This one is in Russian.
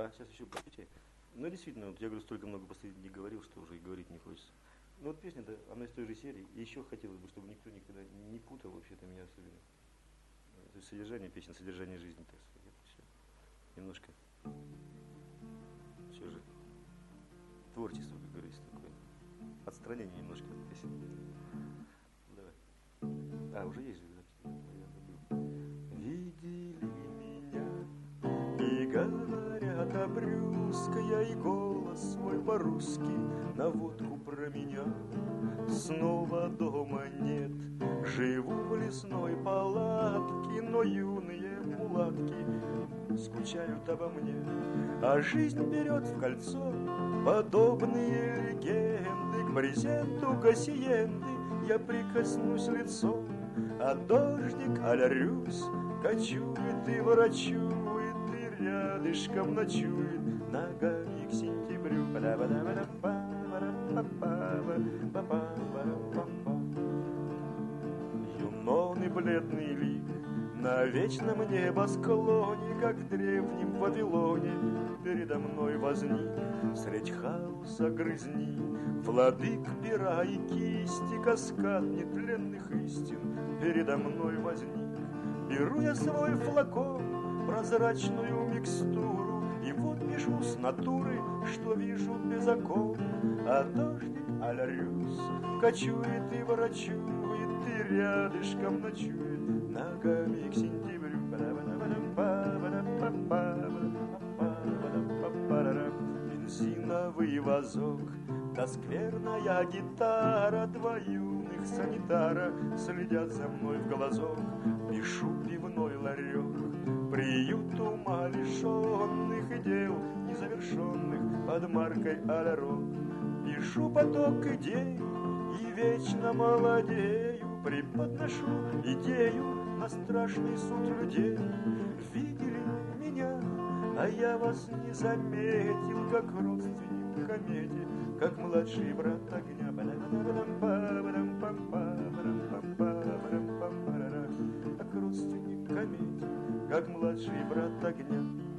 сейчас еще поете. Ну, действительно, вот я говорю, столько много последних дней говорил, что уже и говорить не хочется. Ну, вот песня, да, она из той же серии. И еще хотелось бы, чтобы никто никогда не путал вообще-то меня особенно. То есть содержание песен, содержание жизни, так сказать. Это все немножко, все же, творчество, как говорится, такое. Отстранение немножко от песен. Давай. А, уже есть же запись. Я забыл. Видели меня и говорят обрюзгая, и голос свой по-русски наводку про меня. Снова дома нет, живу в лесной палатке, но юные мулатки скучают обо мне. А жизнь берет в кольцо подобные легенды. К брезенту гасиенды я прикоснусь лицом, а дождик а-ля Рюс кочует и ворочует, и рядышком ночует ногами к сентябрю. Юнон и бледный лик на вечном небосклоне, как в древнем Вавилоне, передо мной возник средь хаоса грызни. Владык пера и кисти, каскад нетленных истин передо мной возник. Беру я свой флакон, прозрачную микстуру, и вот пишу с натуры, что вижу без окон. А дождик а-ля Рюс кочует и ворочует, и рядышком ночует ногами к сентябрю. Бензиновый вазок, да скверная гитара, два юных санитара следят за мной в глазок. Пишу пивной ларек, приют ума лишенных дел незавершенных под маркой а-ля рок. Пишу поток идей и вечно молодею, преподношу идею на страшный суд людей. Видели меня, а я вас не заметил, как родственник комете, как младший брат огня. Как родственник комете, как младший брат огня.